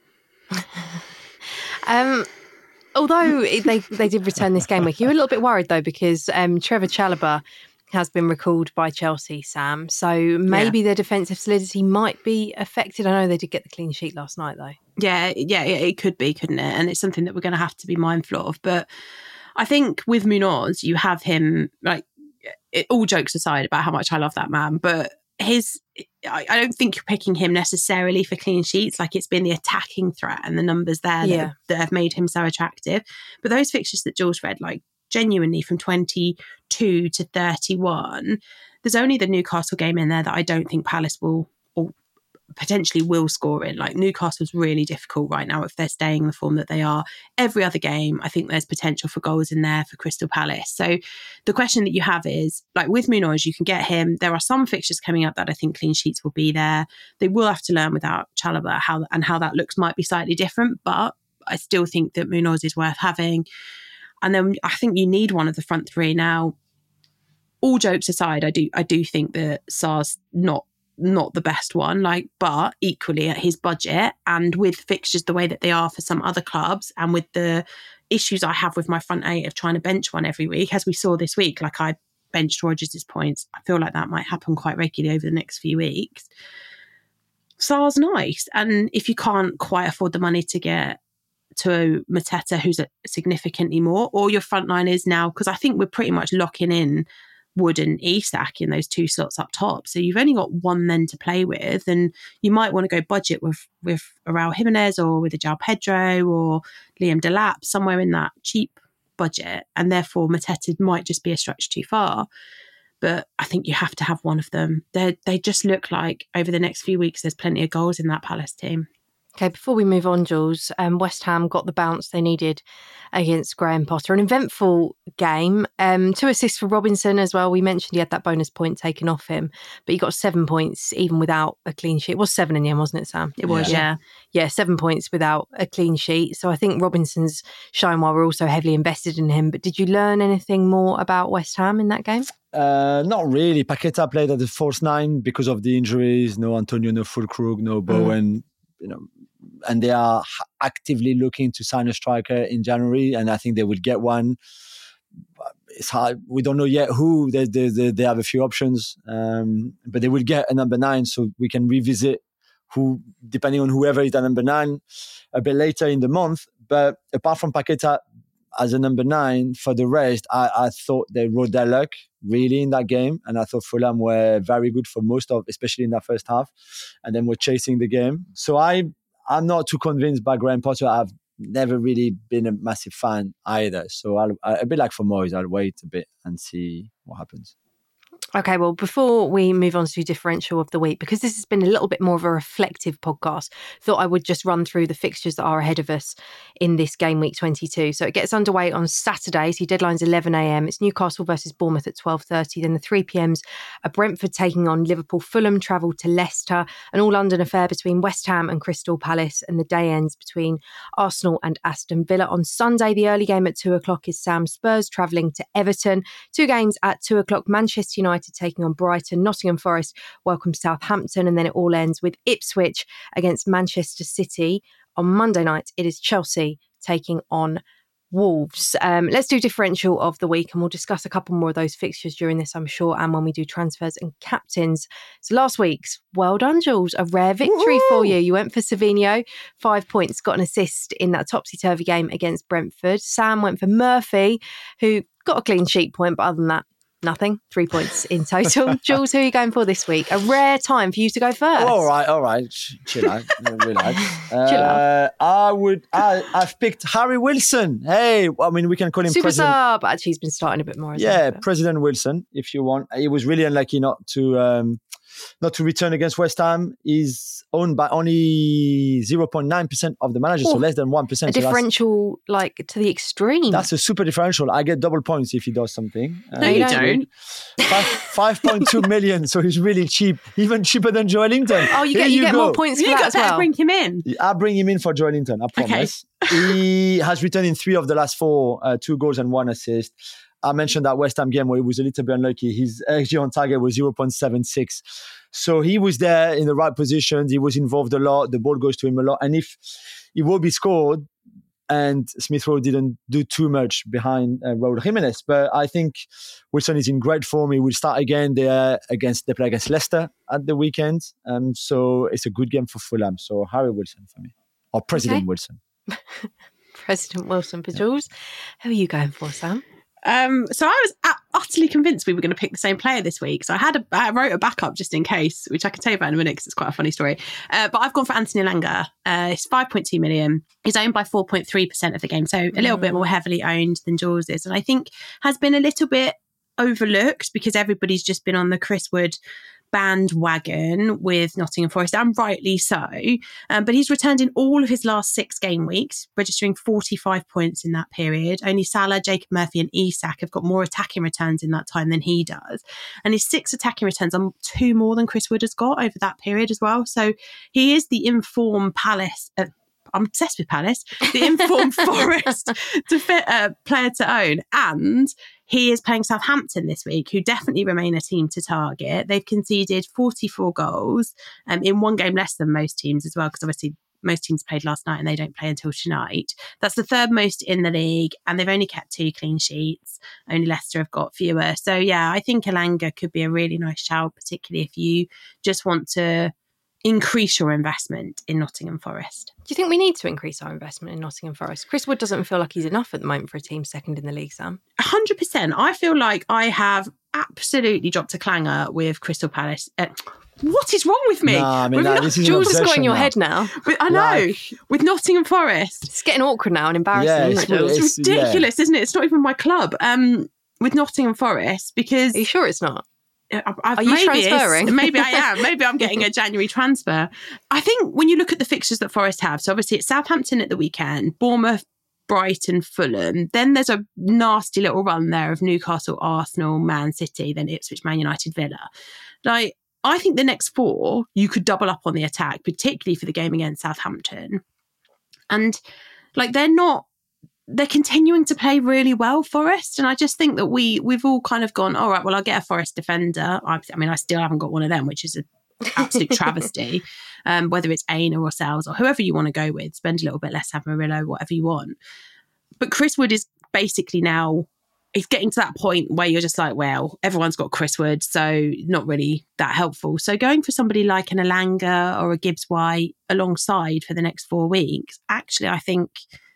um, although they they did return this game week, you were a little bit worried though because um, Trevor Chalobah has been recalled by Chelsea, Sam. So maybe yeah. their defensive solidity might be affected. I know they did get the clean sheet last night though. Yeah, yeah, it could be, couldn't it? And it's something that we're going to have to be mindful of. But I think with Munoz, you have him, like, it, all jokes aside about how much I love that man, but his, I, I don't think you're picking him necessarily for clean sheets. Like, it's been the attacking threat and the numbers there yeah. that, have, that have made him so attractive. But those fixtures that Jules read, like, genuinely from twenty-two to thirty-one, there's only the Newcastle game in there that I don't think Palace will or potentially will score in. Like, Newcastle's really difficult right now if they're staying in the form that they are. Every other game, I think there's potential for goals in there for Crystal Palace. So the question that you have is, like, with Munoz, you can get him. There are some fixtures coming up that I think clean sheets will be there. They will have to learn without Chalobah how and how that looks might be slightly different, but I still think that Munoz is worth having. And then I think you need one of the front three. Now, all jokes aside, I do I do think that Sarr's not not the best one, like, but equally at his budget and with fixtures the way that they are for some other clubs and with the issues I have with my front eight of trying to bench one every week, as we saw this week, like I benched Rodgers' points. I feel like that might happen quite regularly over the next few weeks. Sarr's nice. And if you can't quite afford the money to get to Mateta, who's a significantly more, or your front line is now, because I think we're pretty much locking in Wood and Isak in those two slots up top. So you've only got one then to play with, and you might want to go budget with with a Raul Jimenez or with a João Pedro or Liam Delap, somewhere in that cheap budget, and therefore Mateta might just be a stretch too far. But I think you have to have one of them. They they just look like over the next few weeks there's plenty of goals in that Palace team. Okay, before we move on, Jules, um, West Ham got the bounce they needed against Graham Potter. An eventful game. Um, two assists for Robinson as well. We mentioned he had that bonus point taken off him, but he got seven points even without a clean sheet. It was seven in the end, wasn't it, Sam? It was, yeah. Yeah, yeah seven points without a clean sheet. So I think Robinson's shine while we're also heavily invested in him. But did you learn anything more about West Ham in that game? Uh, not really. Paqueta played at the false nine because of the injuries. No Antonio, no Fulkrug, no Bowen. Mm. You know, and they are actively looking to sign a striker in January, and I think they will get one. It's hard. We don't know yet who. They, they, they, they have a few options, um, but they will get a number nine, so we can revisit who, depending on whoever is that number nine, a bit later in the month. But apart from Paqueta as a number nine, for the rest, I, I thought they rode their luck really in that game, and I thought Fulham were very good for most of, especially in that first half, and then were chasing the game. So I, I'm not too convinced by Graham Potter. I've never really been a massive fan either. So I'll, a bit like for Moyes, I'll wait a bit and see what happens. Okay, well, before we move on to differential of the week, because this has been a little bit more of a reflective podcast, thought I would just run through the fixtures that are ahead of us in this game week twenty-two. So it gets underway on Saturday. So deadline's eleven a.m. It's Newcastle versus Bournemouth at twelve thirty. Then the three p.m.s are Brentford taking on Liverpool. Fulham travel to Leicester. An all-London affair between West Ham and Crystal Palace. And the day ends between Arsenal and Aston Villa. On Sunday, the early game at two o'clock is Sam Spurs travelling to Everton. Two games at two o'clock. Manchester United taking on Brighton. Nottingham Forest welcome Southampton, and then it all ends with Ipswich against Manchester City. On Monday night, it is Chelsea taking on Wolves. Um, let's do differential of the week, and we'll discuss a couple more of those fixtures during this, I'm sure, and when we do transfers and captains. So last week's, well done, Jules, a rare victory Woo-hoo! for you. You went for Savinho, five points, got an assist in that topsy-turvy game against Brentford. Sam went for Murphy, who got a clean sheet point, but other than that, nothing. Three points in total. Jules, who are you going for this week? A rare time for you to go first. Oh, all right, all right. Chill out. Relax. Uh, Chill out. I would. I, I've picked Harry Wilson. Hey, I mean, we can call him Super President. sub. Actually, he's been starting a bit more. Yeah, he, President Wilson, if you want. He was really unlucky not to um, not to return against West Ham. He's owned by only zero point nine percent of the managers, oh, so less than one percent. A so differential, like, to the extreme. That's a super differential. I get double points if he does something. No, uh, you don't. five point two million, so he's really cheap, even cheaper than Joelinton. Oh, you get, you, you get more points for you that as well. Bring him in. I'll bring him in for Joelinton, I promise. Okay. He has returned in three of the last four, uh, two goals and one assist. I mentioned that West Ham game where he was a little bit unlucky. His X G on target was zero point seven six. So he was there in the right positions. He was involved a lot. The ball goes to him a lot. And if Iwobi scored, and Smith Rowe didn't do too much behind uh, Raul Jimenez. But I think Wilson is in great form. He will start again. They are against they play against Leicester at the weekend. Um, so it's a good game for Fulham. So Harry Wilson for me. Or President okay. Wilson. President Wilson for Jules. Who are you going for, Sam? Um, so I was utterly convinced we were going to pick the same player this week. So I had a, I wrote a backup just in case, which I can tell you about in a minute because it's quite a funny story. Uh, but I've gone for Anthony Elanga. Uh, it's five point two million. He's owned by four point three percent of the game. So a little mm. bit more heavily owned than Jules is. And I think has been a little bit overlooked because everybody's just been on the Chris Wood bandwagon with Nottingham Forest, and rightly so. Um, but he's returned in all of his last six game weeks, registering forty-five points in that period. Only Salah, Jacob Murphy and Isak have got more attacking returns in that time than he does. And his six attacking returns are two more than Chris Wood has got over that period as well. So he is the informed Palace... Uh, I'm obsessed with Palace, the informed Forest to fit a player to own. And he is playing Southampton this week, who definitely remain a team to target. They've conceded forty-four goals um, in one game less than most teams as well, because obviously most teams played last night and they don't play until tonight. That's the third most in the league, and they've only kept two clean sheets. Only Leicester have got fewer. So yeah, I think Elanga could be a really nice shout, particularly if you just want to increase your investment in Nottingham Forest. Do you think we need to increase our investment in Nottingham Forest? Chris Wood doesn't feel like he's enough at the moment for a team second in the league, Sam. one hundred percent. I feel like I have absolutely dropped a clanger with Crystal Palace. Uh, what is wrong with me? Nah, I mean, nah, this is Jules has got in your now. head now. With, I know. Like, with Nottingham Forest. It's getting awkward now and embarrassing, yeah, isn't it, Jules? It's ridiculous, yeah. isn't it? It's not even my club. Um, with Nottingham Forest, because... Are you sure it's not? I've, I've, Are you maybe transferring? Maybe I am. Maybe I'm getting a January transfer. I think when you look at the fixtures that Forest have, so obviously it's Southampton at the weekend, Bournemouth, Brighton, Fulham. Then there's a nasty little run there of Newcastle, Arsenal, Man City, then Ipswich, Man United, Villa. Like, I think the next four, you could double up on the attack, particularly for the game against Southampton. And like, they're not, they're continuing to play really well, Forest. And I just think that we, we've all kind of gone, all right, well, I'll get a Forest defender. I, I mean, I still haven't got one of them, which is an absolute travesty. Um, whether it's Aina or Sales or whoever you want to go with, spend a little bit less, have Murillo, whatever you want. But Chris Wood is basically now, it's getting to that point where you're just like, well, everyone's got Chris Wood, so not really that helpful. So going for somebody like an Elanga or a Gibbs White alongside for the next four weeks, actually, I think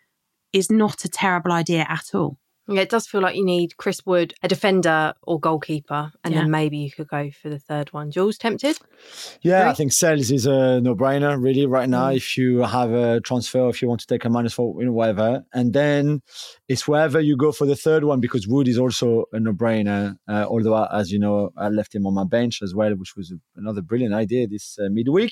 is not a terrible idea at all. Yeah, it does feel like you need Chris Wood, a defender or goalkeeper, and yeah. then maybe you could go for the third one. Jules, tempted? Yeah, Agree? I think Sales is a no-brainer, really, right now, mm. if you have a transfer, if you want to take a minus four, you know, whatever. And then it's wherever you go for the third one, because Wood is also a no-brainer, uh, although, as you know, I left him on my bench as well, which was another brilliant idea this uh, midweek.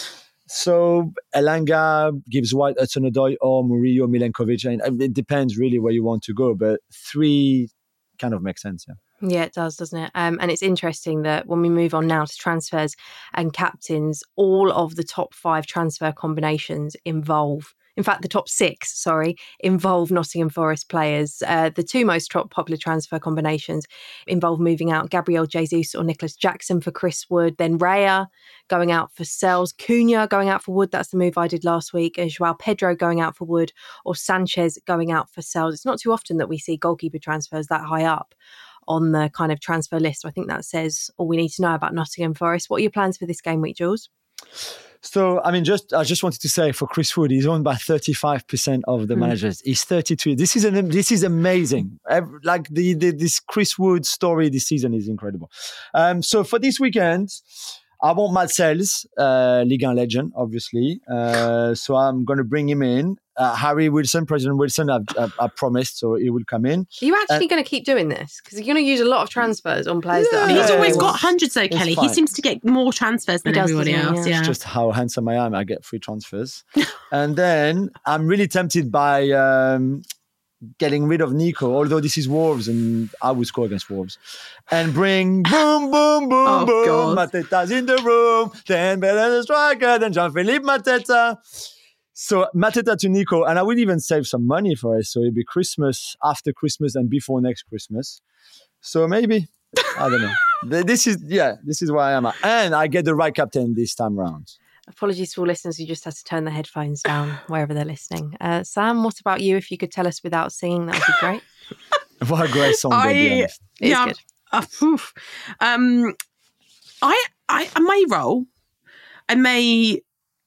So Elanga, Gibbs White, Hudson-Odoi, or Murillo, Milenkovic. And it depends really where you want to go, but three kind of makes sense, yeah. Yeah, it does, doesn't it? Um, and it's interesting that when we move on now to transfers and captains, all of the top five transfer combinations involve, in fact, the top six, sorry, involve Nottingham Forest players. Uh, the two most top popular transfer combinations involve moving out Gabriel Jesus or Nicholas Jackson for Chris Wood, then Raya going out for Sels, Cunha going out for Wood, that's the move I did last week, and Joao Pedro going out for Wood, or Sanchez going out for Sels. It's not too often that we see goalkeeper transfers that high up on the kind of transfer list. I think that says all we need to know about Nottingham Forest. What are your plans for this game week, Jules? So, I mean, just I just wanted to say for Chris Wood, he's owned by thirty-five percent of the mm. managers. He's thirty-two. This is an, this is amazing. Like the, the this Chris Wood story this season is incredible. Um, so for this weekend, I want Matt Sales, uh, Ligue one legend, obviously. Uh, so I'm going to bring him in. Uh, Harry Wilson, President Wilson, I've, I've, I've promised, so he will come in. Are you actually uh, going to keep doing this? Because you're going to use a lot of transfers on players yeah, that are... He's yeah, always got hundreds though, Kelly. He seems to get more transfers than does, everybody else. Yeah. It's just how handsome I am. I get free transfers. And then I'm really tempted by um, getting rid of Nico, although this is Wolves and I would score against Wolves. And bring boom, boom, boom, oh, boom. God. Mateta's in the room. Then Bella the striker. Then Jean-Philippe Mateta. So Mateta to Nico, and I would even save some money for it. So it'd be Christmas, after Christmas, and before next Christmas. So maybe, I don't know. This is, yeah, this is where I am at. And I get the right captain this time round. Apologies to all listeners who just had to turn their headphones down wherever they're listening. Uh, Sam, what about you? If you could tell us without singing, that would be great. What a great song, I, to be honest. It yeah, is good. Uh, oof. um, I, I, I may roll. I may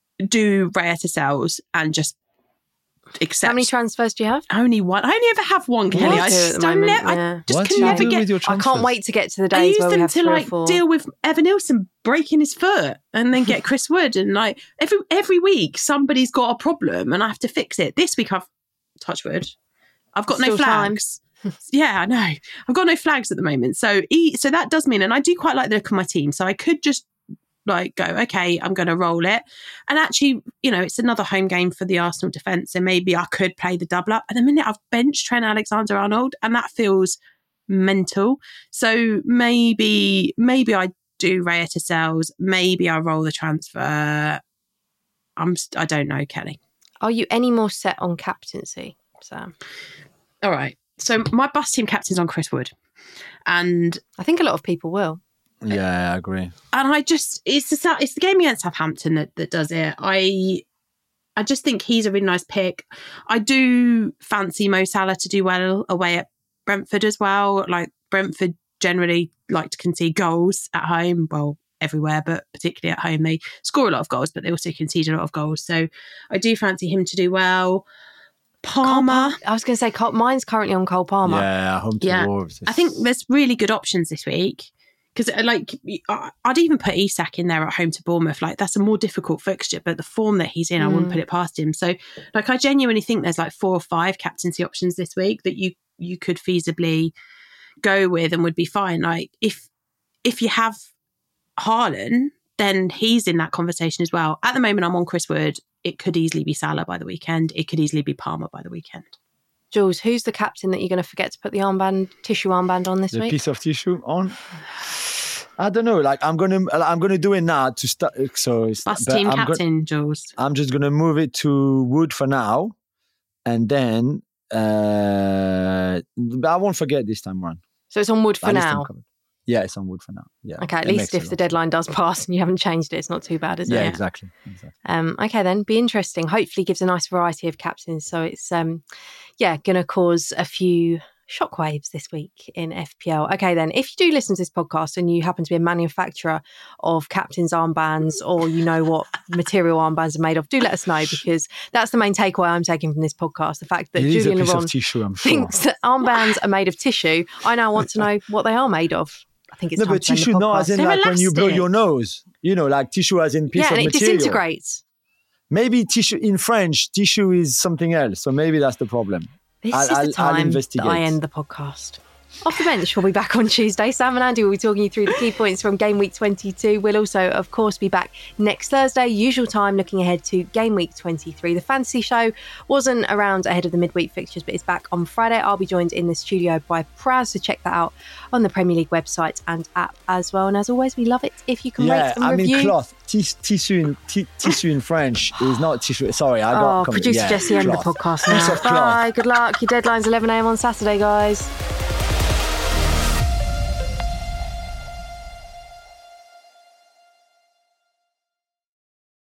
do Raya to sales and just accept. How many transfers do you have? Only one. I only ever have one, Kelly. Me I too at just, the don't moment, ne- yeah. I just What can do you never do get. with your I can't transfers? wait to get to the I days use where we them have to three or like four. deal with Evan Nilsson breaking his foot and then get Chris Wood. And like every every week somebody's got a problem and I have to fix it. This week I've touch wood. I've got Still no flags. Yeah, I know. I've got no flags at the moment. So e- so that does mean, and I do quite like the look of my team. So I could just like go, okay, I'm going to roll it. And actually, you know, it's another home game for the Arsenal defence. So maybe I could play the double up. And the minute I've benched Trent Alexander-Arnold, and that feels mental. So maybe, maybe I do Raya to sales. Maybe I roll the transfer. I'm, I don't know, Kelly. Are you any more set on captaincy, Sam? All right. So my bus team captain's on Chris Wood. And I think a lot of people will. Yeah, I agree. And I just, it's the, it's the game against Southampton that, that does it. I I just think he's a really nice pick. I do fancy Mo Salah to do well away at Brentford as well. Like Brentford generally like to concede goals at home. Well, everywhere, but particularly at home. They score a lot of goals, but they also concede a lot of goals. So I do fancy him to do well. Palmer. I was going to say, Cole, mine's currently on Cole Palmer. Yeah, home to Yeah. Wolves. I think there's really good options this week. Because, like, I'd even put Isak in there at home to Bournemouth. Like, that's a more difficult fixture, but the form that he's in, I wouldn't put it past him. So, like, I genuinely think there's like four or five captaincy options this week that you you could feasibly go with and would be fine. Like, if if you have Haaland, then he's in that conversation as well. At the moment, I'm on Chris Wood. It could easily be Salah by the weekend. It could easily be Palmer by the weekend. Jules, who's the captain that you're going to forget to put the armband, tissue armband on this the week? piece of tissue on. I don't know. Like I'm gonna, I'm gonna do it now to start. So it's Bus but team I'm captain, Jules. I'm just gonna move it to Wood for now, and then uh, but I won't forget this time around. So it's on Wood for At least I'm now. covered. Yeah, it's on Wood for now. Yeah. Okay, at It least makes a if lot the of deadline does pass and you haven't changed it, it's not too bad, is Yeah, it? exactly. exactly. Um, okay, then, be interesting. Hopefully gives a nice variety of captains. So it's, um, yeah, going to cause a few shockwaves this week in F P L. Okay, then, if you do listen to this podcast and you happen to be a manufacturer of captains' armbands or you know what material armbands are made of, do let us know, because that's the main takeaway I'm taking from this podcast. The fact that It is a Julian piece Laurent of tissue, I'm sure. thinks that armbands are made of tissue. I now want to know what they are made of. I think it's No, time but to end the tissue, no, podcast. as in They're like when you blow elastic. your nose. You know, like tissue as in piece Yeah, of and it material. disintegrates. Maybe tissue in French, tissue is something else. So maybe that's the problem. This I'll- is the I'll- I'll time that investigate. I end the podcast. Off the bench, we'll be back on Tuesday. Sam and Andy will be talking you through the key points from Game Week twenty-two. We'll also, of course, be back next Thursday, usual time, looking ahead to Game Week twenty-three. The Fantasy Show wasn't around ahead of the midweek fixtures, but it's back on Friday. I'll be joined in the studio by Praz, so check that out on the Premier League website and app as well. And as always, we love it if you can Yeah, rate and I review. mean cloth. Tis, tissue in t- tissue in French is not tissue. Sorry, I got. Oh, come- producer yeah, Jesse, end the cloth. podcast Piece now. of cloth. Bye, good luck. Your deadline's eleven a.m. on Saturday, guys.